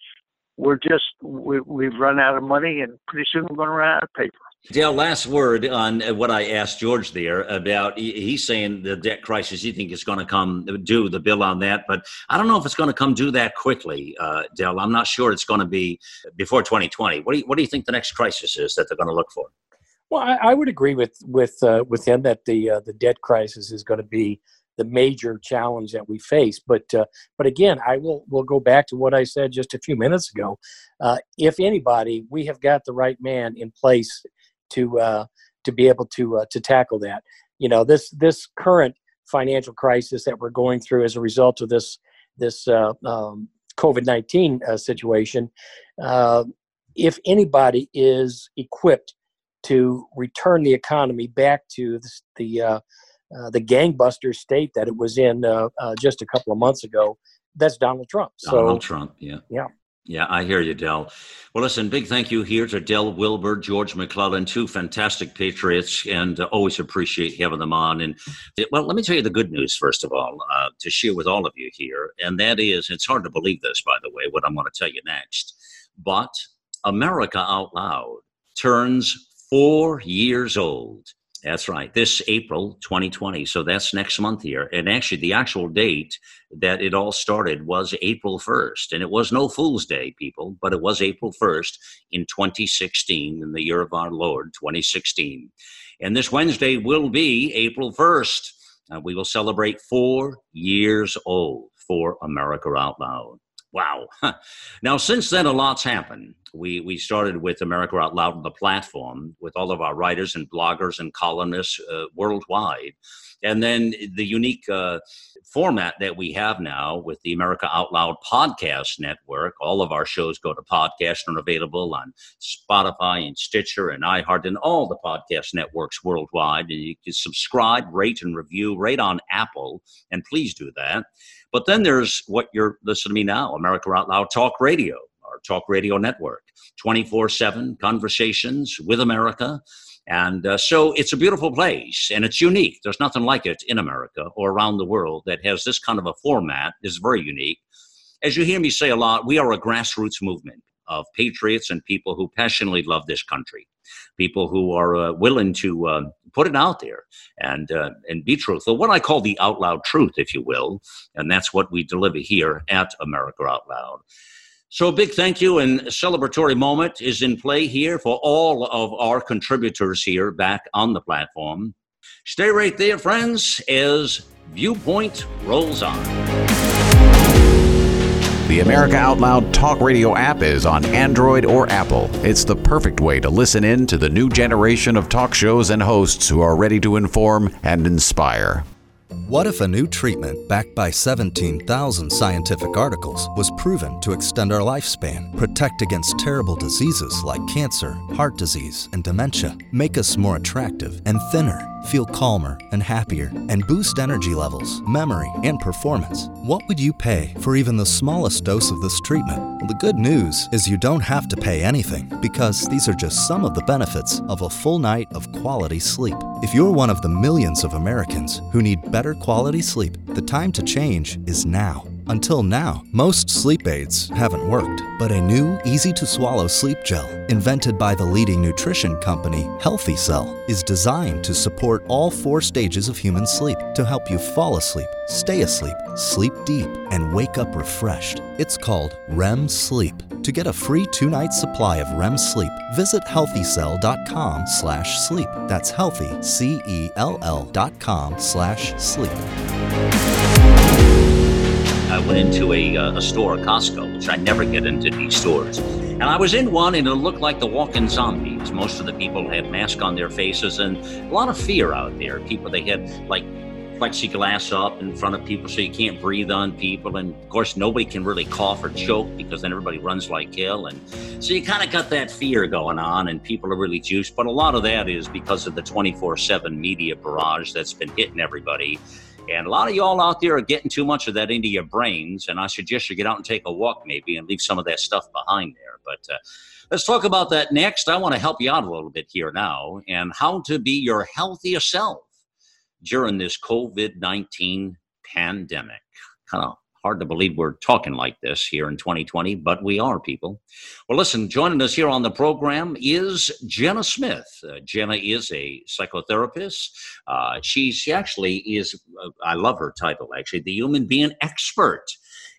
We've run out of money, and pretty soon we're going to run out of paper. Dale, last word on what I asked George there about. He's saying the debt crisis, you think is going to come due, the bill on that, but I don't know if it's going to come due that quickly, Dale. I'm not sure it's going to be before 2020. What do you think the next crisis is that they're going to look for? Well, I would agree with him that the debt crisis is going to be major challenge that we face. But again, we'll go back to what I said just a few minutes ago. If anybody, we have got the right man in place to be able to tackle that. You know, this current financial crisis that we're going through as a result of this COVID-19 situation. If anybody is equipped to return the economy back to the gangbuster state that it was in just a couple of months ago, that's Donald Trump. Donald Trump, yeah. Yeah. Yeah, I hear you, Del. Well, listen, big thank you here to Del Wilber, George McClellan, two fantastic patriots, and always appreciate having them on. And, well, let me tell you the good news, first of all, to share with all of you here, and that is, it's hard to believe this, by the way, what I'm going to tell you next, but America Out Loud turns 4 years old. That's right. This April 2020. So that's next month here. And actually, the actual date that it all started was April 1st. And it was no Fool's Day, people, but it was April 1st in 2016, in the year of our Lord, 2016. And this Wednesday will be April 1st. We will celebrate 4 years old for America Out Loud. Wow. Now, since then, a lot's happened. We started with America Out Loud, the platform, with all of our writers and bloggers and columnists worldwide. And then the unique format that we have now with the America Out Loud podcast network. All of our shows go to podcast and are available on Spotify and Stitcher and iHeart and all the podcast networks worldwide. And you can subscribe, rate, and review right on Apple. And please do that. But then there's what you're listening to me now, America Out Loud Talk Radio, our talk radio network, 24/7 conversations with America. And so it's a beautiful place, and it's unique. There's nothing like it in America or around the world that has this kind of a format. It's very unique. As you hear me say a lot, we are a grassroots movement of patriots and people who passionately love this country, people who are willing to put it out there and be truthful, what I call the out loud truth, if you will, and that's what we deliver here at America Out Loud. So a big thank you and celebratory moment is in play here for all of our contributors here back on the platform. Stay right there, friends, as Viewpoint rolls on. The America Out Loud Talk Radio app is on Android or Apple. It's the perfect way to listen in to the new generation of talk shows and hosts who are ready to inform and inspire. What if a new treatment backed by 17,000 scientific articles was proven to extend our lifespan, protect against terrible diseases like cancer, heart disease, and dementia, make us more attractive and thinner, feel calmer and happier, and boost energy levels, memory, and performance? What would you pay for even the smallest dose of this treatment? Well, the good news is you don't have to pay anything, because these are just some of the benefits of a full night of quality sleep. If you're one of the millions of Americans who need better quality sleep, the time to change is now. Until now, most sleep aids haven't worked, but a new, easy-to-swallow sleep gel, invented by the leading nutrition company, Healthy Cell, is designed to support all 4 stages of human sleep to help you fall asleep, stay asleep, sleep deep, and wake up refreshed. It's called REM Sleep. To get a free 2-night supply of REM Sleep, visit healthycell.com/sleep. That's healthy, CELL.com/sleep. I went into a store, Costco, which I never get into these stores. And I was in one, and it looked like the walking zombies. Most of the people had masks on their faces, and a lot of fear out there. People, they had like plexiglass up in front of people so you can't breathe on people. And of course, nobody can really cough or choke because then everybody runs like hell. And so you kind of got that fear going on, and people are really juiced. But a lot of that is because of the 24/7 media barrage that's been hitting everybody. And a lot of y'all out there are getting too much of that into your brains, and I suggest you get out and take a walk maybe and leave some of that stuff behind there. But let's talk about that next. I want to help you out a little bit here now and how to be your healthiest self during this COVID-19 pandemic. Kind of hard to believe we're talking like this here in 2020, but we are, people. Well, listen, joining us here on the program is Jenna Smith. Jenna is a psychotherapist. She actually is, I love her title, actually, the human being expert.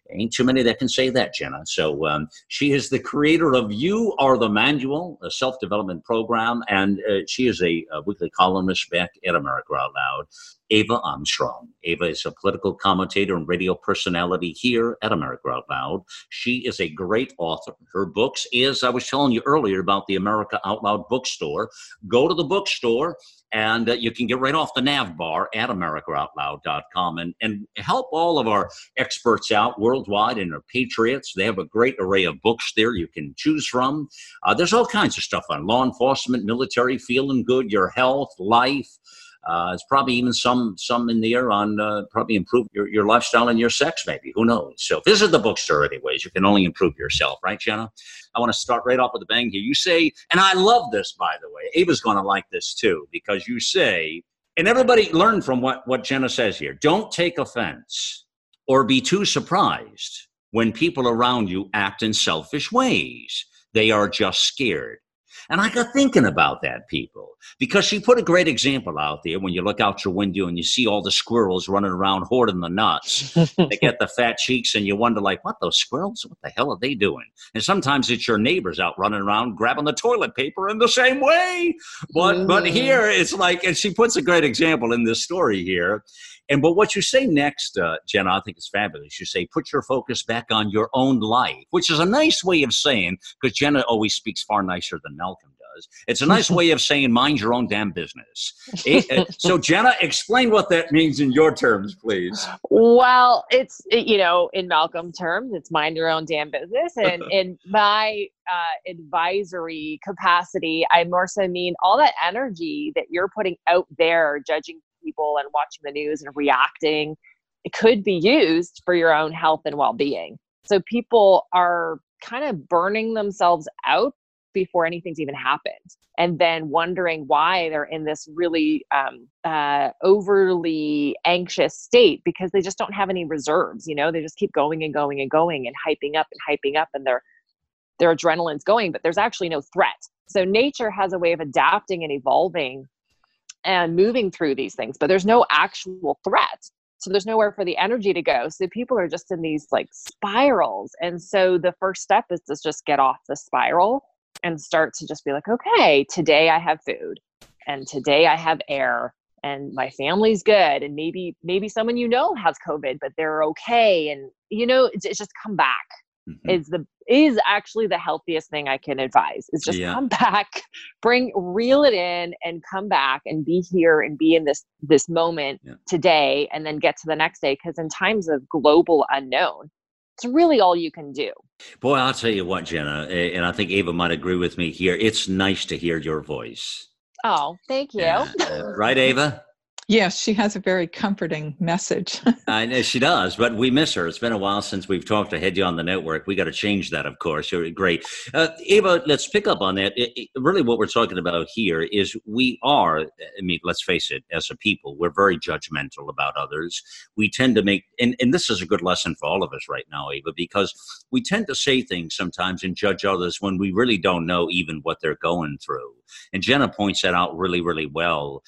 Ain't too many that can say that, Jenna. So she is the creator of You Are the Manual, a self-development program, and she is a weekly columnist back at America Out Loud. Ava Armstrong. Ava is a political commentator and radio personality here at America Out Loud. She is a great author. Her books is, I was telling you earlier about the America Out Loud bookstore. Go to the bookstore, and you can get right off the nav bar at AmericaOutloud.com and help all of our experts out worldwide and our patriots. They have a great array of books there you can choose from. There's all kinds of stuff on law enforcement, military, feeling good, your health, life. It's probably even some in there on probably improve your lifestyle and your sex, maybe. Who knows? So visit the bookstore anyways. You can only improve yourself, right, Jenna? I want to start right off with a bang here. You say, and I love this, by the way. Ava's going to like this too, because you say, and everybody learn from what Jenna says here. Don't take offense or be too surprised when people around you act in selfish ways. They are just scared. And I got thinking about that, people, because she put a great example out there when you look out your window and you see all the squirrels running around hoarding the nuts. They get the fat cheeks and you wonder, like, what, those squirrels? What the hell are they doing? And sometimes it's your neighbors out running around grabbing the toilet paper in the same way. But here it's like, and she puts a great example in this story here. But what you say next, Jenna, I think is fabulous. You say, put your focus back on your own life, which is a nice way of saying, because Jenna always speaks far nicer than Malcolm does. It's a nice way of saying, mind your own damn business. So, Jenna, explain what that means in your terms, please. Well, it's, in Malcolm terms, it's mind your own damn business. And in my advisory capacity, I more so mean all that energy that you're putting out there, judging people and watching the news and reacting, it could be used for your own health and well-being. So people are kind of burning themselves out before anything's even happened, and then wondering why they're in this really overly anxious state, because they just don't have any reserves. They just keep going and going and going and hyping up, and their adrenaline's going, but there's actually no threat. So nature has a way of adapting and evolving and moving through these things, but there's no actual threat. So there's nowhere for the energy to go. So people are just in these like spirals. And so the first step is to just get off the spiral and start to just be like, okay, today I have food, and today I have air, and my family's good. And maybe someone has COVID, but they're okay. And it's just come back. Mm-hmm. is actually the healthiest thing I can advise, is just come back, reel it in and come back and be here and be in this moment today, and then get to the next day. Because in times of global unknown, it's really all you can do. Boy, I'll tell you what, Jenna, and I think Ava might agree with me here. It's nice to hear your voice. Oh, thank you. Right, Ava? Yes, she has a very comforting message. I know she does, but we miss her. It's been a while since we've talked to Head You on the Network. We got to change that, of course. You're great. Ava, let's pick up on that. Really what we're talking about here is we are, let's face it, as a people, we're very judgmental about others. We tend to make, and this is a good lesson for all of us right now, Ava, because we tend to say things sometimes and judge others when we really don't know even what they're going through. And Jenna points that out really, really well.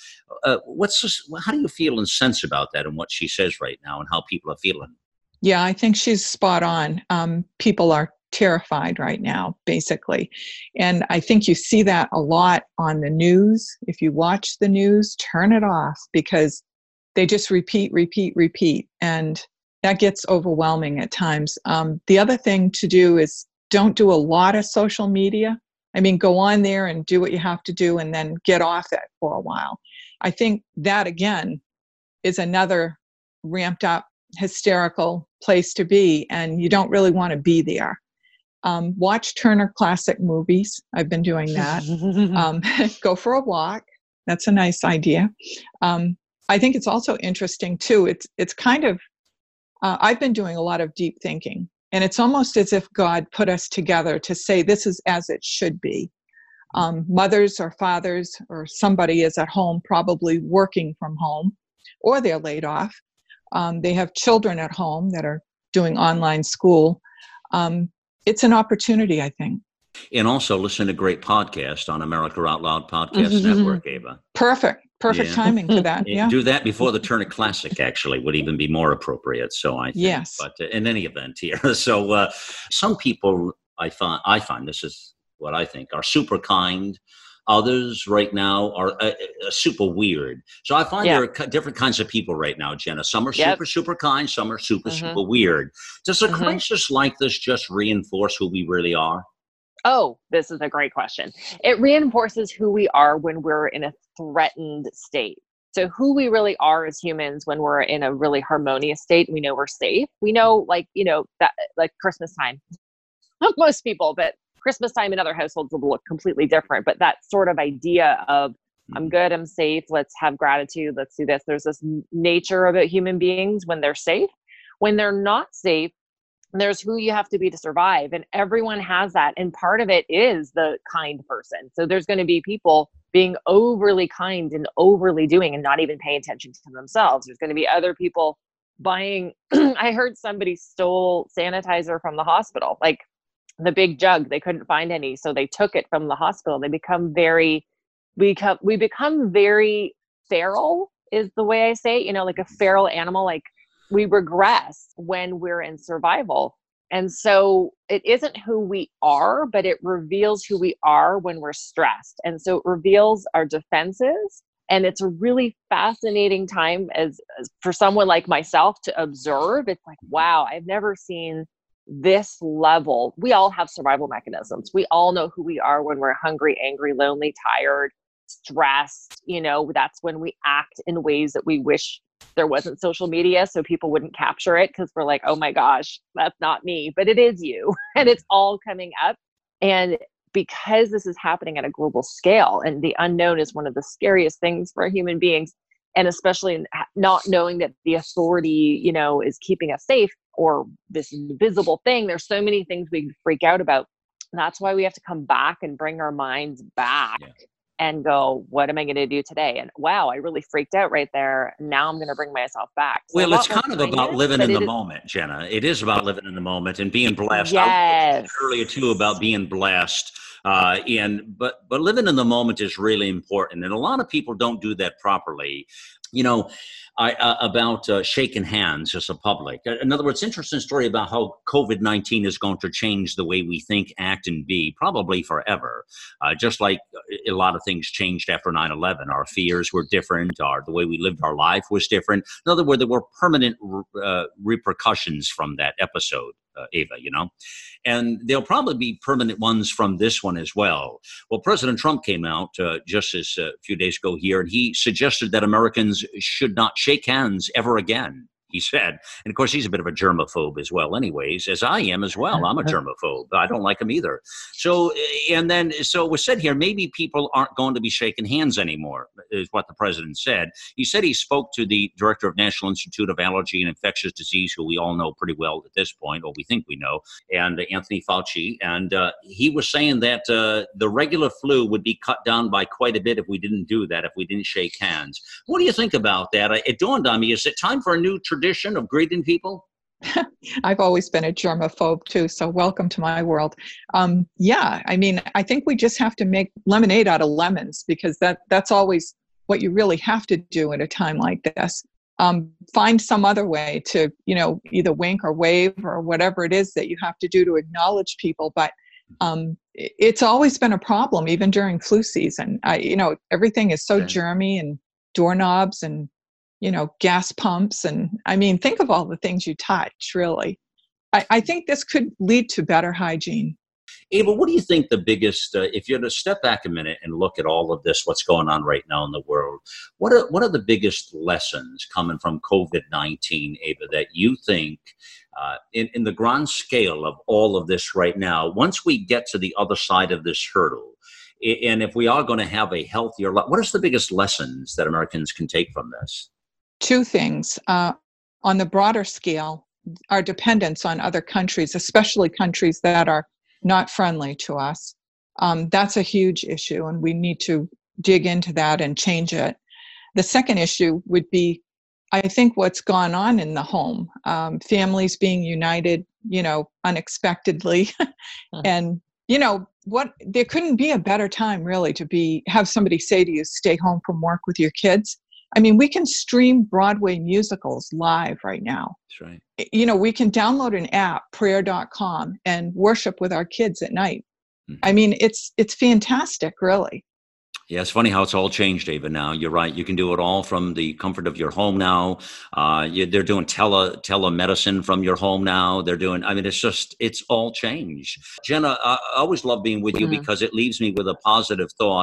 How do you feel and sense about that and what she says right now and how people are feeling? Yeah, I think she's spot on. People are terrified right now, basically. And I think you see that a lot on the news. If you watch the news, turn it off, because they just repeat. And that gets overwhelming at times. The other thing to do is don't do a lot of social media. Go on there and do what you have to do and then get off it for a while. I think that, again, is another ramped up, hysterical place to be, and you don't really want to be there. Watch Turner Classic Movies. I've been doing that. Go for a walk. That's a nice idea. I think it's also interesting, too. It's kind of, I've been doing a lot of deep thinking. And it's almost as if God put us together to say this is as it should be. Mothers or fathers or somebody is at home, probably working from home, or they're laid off. They have children at home that are doing online school. It's an opportunity, I think. And also listen to great podcasts on America Out Loud Podcast Network, Ava. Perfect. Perfect timing for that. Yeah. Do that before the Turner Classic, actually, would even be more appropriate. So I think, yes. But in any event here, so some people I find this is what I think are super kind. Others right now are super weird. So I find there are different kinds of people right now, Jenna. Some are super kind. Some are super weird. Does a crisis like this just reinforce who we really are? Oh, this is a great question. It reinforces who we are when we're in a threatened state. So who we really are as humans when we're in a really harmonious state, we know we're safe. We know, that like Christmas time, most people, but Christmas time in other households will look completely different. But that sort of idea of I'm good, I'm safe, let's have gratitude, let's do this. There's this nature about human beings when they're safe. When they're not safe, there's who you have to be to survive. And everyone has that. And part of it is the kind person. So there's going to be people being overly kind and overly doing and not even paying attention to themselves. There's going to be other people buying. I heard somebody stole sanitizer from the hospital, like the big jug. They couldn't find any. So they took it from the hospital. We become very feral is the way I say it, like a feral animal, like we regress when we're in survival. And so it isn't who we are, but it reveals who we are when we're stressed. And so it reveals our defenses. And it's a really fascinating time as for someone like myself to observe. It's like, wow, I've never seen this level. We all have survival mechanisms. We all know who we are when we're hungry, angry, lonely, tired, stressed. That's when we act in ways that we wish there wasn't social media so people wouldn't capture it, because we're like, oh my gosh, that's not me, but it is you. And it's all coming up. And because this is happening at a global scale, and the unknown is one of the scariest things for human beings, and especially not knowing that the authority, is keeping us safe, or this invisible thing, there's so many things we freak out about. And that's why we have to come back and bring our minds back. And go, what am I going to do today? And wow, I really freaked out right there. Now I'm going to bring myself back. So well, it's kind of about living in the moment, Jenna. It is about living in the moment and being blessed. Yes. I was earlier too about being blessed. But living in the moment is really important. And a lot of people don't do that properly. About shaking hands as a public. In other words, interesting story about how COVID-19 is going to change the way we think, act, and be, probably forever. Just like a lot of things changed after 9/11. Our fears were different. The way we lived our life was different. In other words, there were permanent repercussions from that episode. Ava, and there'll probably be permanent ones from this one as well. Well, President Trump came out just a few days ago here, and he suggested that Americans should not shake hands ever again, he said. And of course, he's a bit of a germaphobe as well, anyways, as I am as well. I'm a germaphobe. I don't like him either. So it was said here, maybe people aren't going to be shaking hands anymore, is what the president said. He said he spoke to the director of National Institute of Allergy and Infectious Disease, who we all know pretty well at this point, or we think we know, and Anthony Fauci. And he was saying that the regular flu would be cut down by quite a bit if we didn't do that, if we didn't shake hands. What do you think about that? It dawned on me, is it time for a new tradition of greeting people? I've always been a germaphobe too, so welcome to my world. I think we just have to make lemonade out of lemons, because that's always what you really have to do at a time like this. Find some other way to, either wink or wave or whatever it is that you have to do to acknowledge people. But it's always been a problem, even during flu season. Everything is so germy, and doorknobs and gas pumps. And think of all the things you touch, really. I think this could lead to better hygiene. Ava, what do you think the biggest, if you had to step back a minute and look at all of this, what's going on right now in the world, what are the biggest lessons coming from COVID-19, Ava, that you think in the grand scale of all of this right now, once we get to the other side of this hurdle, and if we are going to have a healthier life, what is the biggest lessons that Americans can take from this? Two things. On the broader scale, our dependence on other countries, especially countries that are not friendly to us, that's a huge issue, and we need to dig into that and change it. The second issue would be, I think, what's gone on in the home, families being united, unexpectedly, and you know what, there couldn't be a better time really to have somebody say to you, stay home from work with your kids. I mean, we can stream Broadway musicals live right now. That's right. You know, we can download an app, prayer.com, and worship with our kids at night. Mm-hmm. I mean, it's fantastic, really. Yeah, it's funny how it's all changed, Ava, now. You're right. You can do it all from the comfort of your home now. They're doing telemedicine from your home now. It's all changed. Jenna, I always love being with you because it leaves me with a positive thought.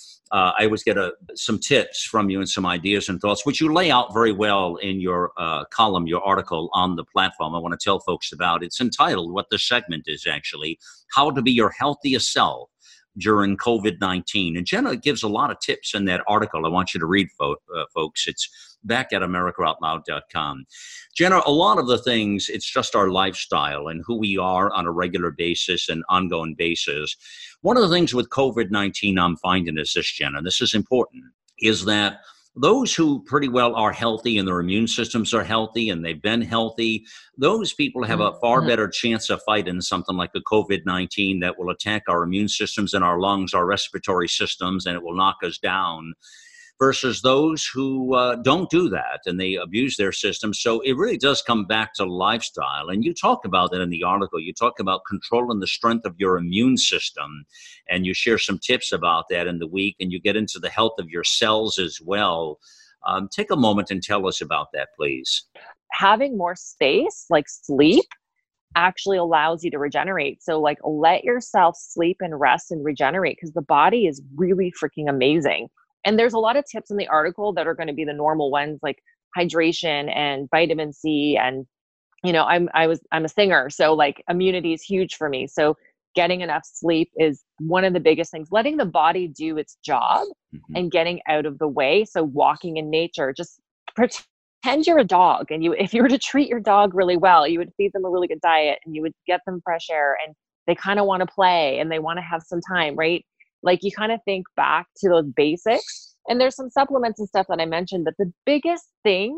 I always get some tips from you and some ideas and thoughts, which you lay out very well in your column, your article on the platform. I want to tell folks about. It's entitled, what the segment is actually, How to Be Your Healthiest Self During COVID-19. And Jenna gives a lot of tips in that article. I want you to read, folks. It's back at AmericaOutloud.com. Jenna, a lot of the things, it's just our lifestyle and who we are on a regular basis and ongoing basis. One of the things with COVID-19 I'm finding is this, Jenna, this is important, is that those who pretty well are healthy and their immune systems are healthy and they've been healthy, those people have a far better chance of fighting something like the COVID-19 that will attack our immune systems and our lungs, our respiratory systems, and it will knock us down, versus those who don't do that and they abuse their systems. So it really does come back to lifestyle. And you talk about that in the article. You talk about controlling the strength of your immune system, and you share some tips about that in the week, and you get into the health of your cells as well. Take a moment and tell us about that, please. Having more space, like sleep, actually allows you to regenerate. So like, let yourself sleep and rest and regenerate, because the body is really freaking amazing. And there's a lot of tips in the article that are going to be the normal ones, like hydration and vitamin C. And, you know, I'm a singer, so like immunity is huge for me. So getting enough sleep is one of the biggest things. Letting the body do its job and getting out of the way. So walking in nature, just pretend you're a dog, and if you were to treat your dog really well, you would feed them a really good diet and you would get them fresh air, and they kind of want to play and they want to have some time, right? Like, you kind of think back to those basics, and there's some supplements and stuff that I mentioned, but the biggest thing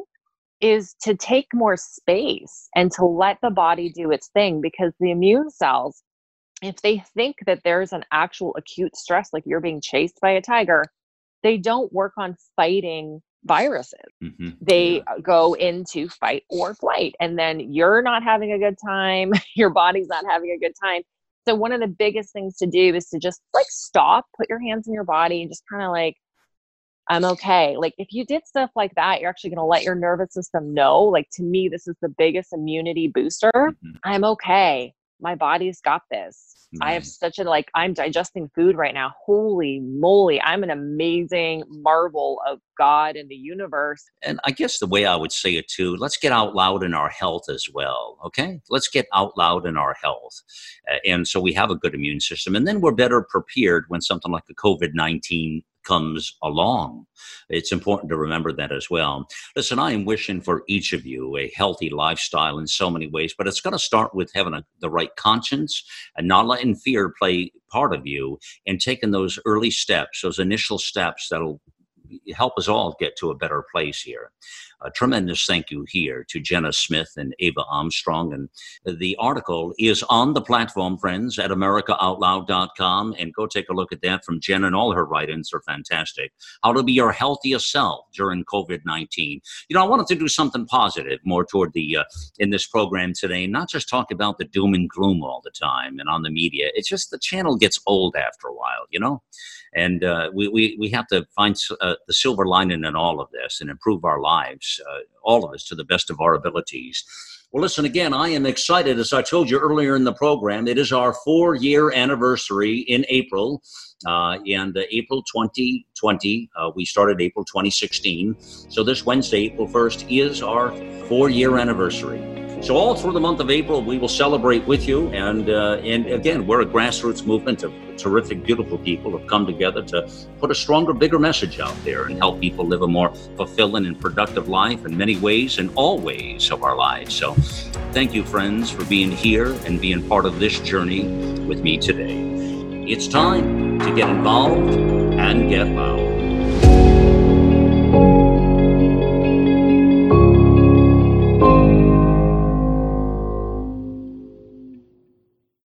is to take more space and to let the body do its thing, because the immune cells, if they think that there's an actual acute stress, like you're being chased by a tiger, they don't work on fighting viruses. They go into fight or flight, and then you're not having a good time. Your body's not having a good time. So one of the biggest things to do is to just like stop, put your hands in your body, and just kind of like, I'm okay. Like, if you did stuff like that, you're actually going to let your nervous system know, like, to me, this is the biggest immunity booster. I'm okay. My body's got this. I have such I'm digesting food right now. Holy moly. I'm an amazing marvel of God and the universe. And I guess the way I would say it too, let's get out loud in our health as well. Okay. Let's get out loud in our health. And so we have a good immune system, and then we're better prepared when something like the COVID-19 comes along. It's important to remember that as well. Listen, I am wishing for each of you a healthy lifestyle in so many ways, but it's going to start with having the right conscience and not letting fear play part of you, and taking those early steps, those initial steps that'll help us all get to a better place here. A tremendous thank you here to Jenna Smith and Ava Armstrong. And the article is on the platform, friends, at AmericaOutloud.com. And go take a look at that from Jenna, and all her write-ins are fantastic. How to be your healthiest self during COVID-19. You know, I wanted to do something positive more toward in this program today, not just talk about the doom and gloom all the time and on the media. It's just the channel gets old after a while, you know? And we have to find the silver lining in all of this and improve our lives, all of us, to the best of our abilities. Well, listen, again, I am excited. As I told you earlier in the program, it is our 4-year anniversary in April. And April 2020, we started April 2016. So this Wednesday, April 1st, is our 4-year anniversary. So all through the month of April, we will celebrate with you. And again, we're a grassroots movement of terrific, beautiful people who have come together to put a stronger, bigger message out there and help people live a more fulfilling and productive life in many ways and all ways of our lives. So thank you, friends, for being here and being part of this journey with me today. It's time to get involved and get loud.